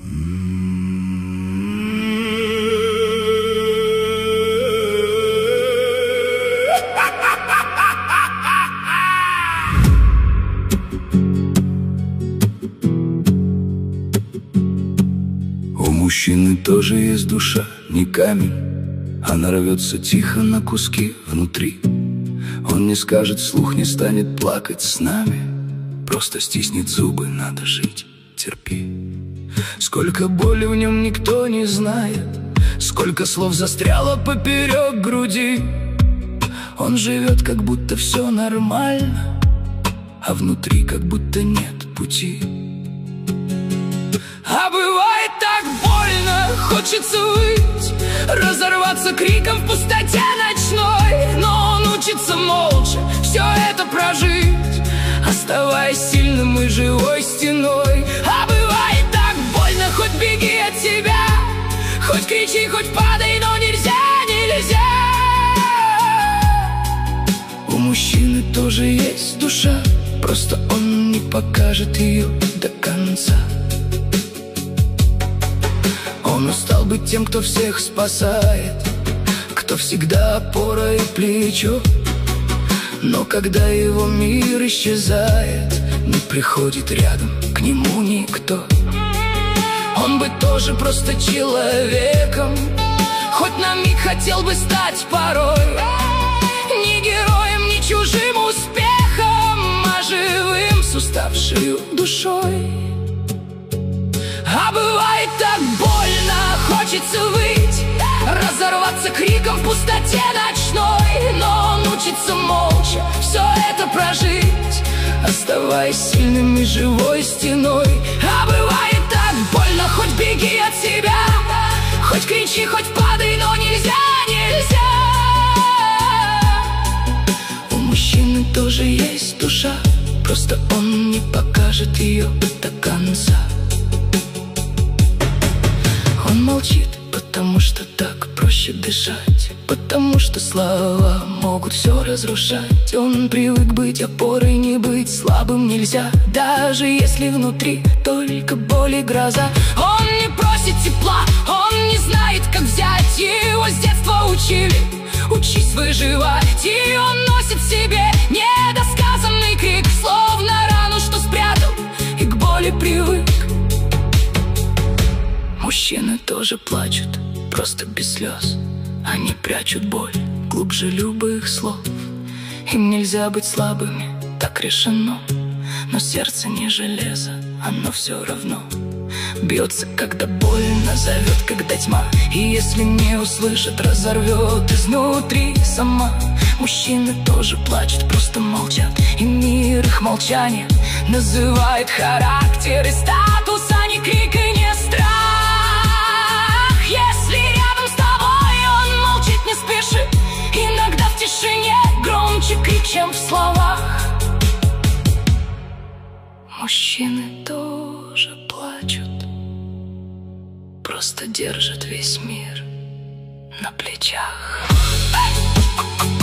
У мужчины тоже есть душа, не камень. Она рвется тихо на куски внутри. Он не скажет вслух, не станет плакать с нами. Просто стиснет зубы, надо жить, терпи. Сколько боли в нем никто не знает, сколько слов застряло поперек груди. Он живет, как будто все нормально, а внутри как будто нет пути. А бывает так больно, хочется выть, разорваться криком в пустоте ночной. Но он учится молча все это прожить, оставаясь сильным и живой стеной. А бывает так больно, хоть беги от себя, хоть кричи, хоть падай, но нельзя, нельзя. У мужчины тоже есть душа, просто он не покажет ее до конца. Он устал быть тем, кто всех спасает, кто всегда опора и плечо. Но когда его мир исчезает, не приходит рядом к нему никто. Он бы тоже просто человеком, хоть на миг хотел бы стать порой не героем, не чужим успехом, а живым с уставшей душой. А бывает так больно, хочется выть, разорваться криком в пустоте ночной. Но он учится молча все это прожить, оставаясь сильным и живой стеной. А бывает так больно, хоть беги от себя, хоть кричи, хоть падай, но нельзя, нельзя. У мужчины тоже есть душа, просто он не покажет ее до конца. Он молчит, потому что так проще дышать, потому что слова могут все разрушать. Он привык быть опорой, не быть слабым нельзя, даже если внутри только боль и гроза. Он не просит тепла, он не знает, как взять. Его с детства учили, учись выживать. И он носит в себе недосказанный крик, словно рану, что спрятал и к боли привык. Мужчины тоже плачут, просто без слез. Они прячут боль глубже любых слов. Им нельзя быть слабыми, так решено. Но сердце не железо, оно все равно бьется, когда больно, зовет, когда тьма. И если не услышит, разорвет изнутри сама. Мужчины тоже плачут, просто молчат, и мир их молчание называет характер и статус, а не крик и не страх. Если рядом с тобой он молчит, не спеши, иногда в тишине громче крик, чем в словах. Мужчины тоже плачут, просто держат весь мир на плечах.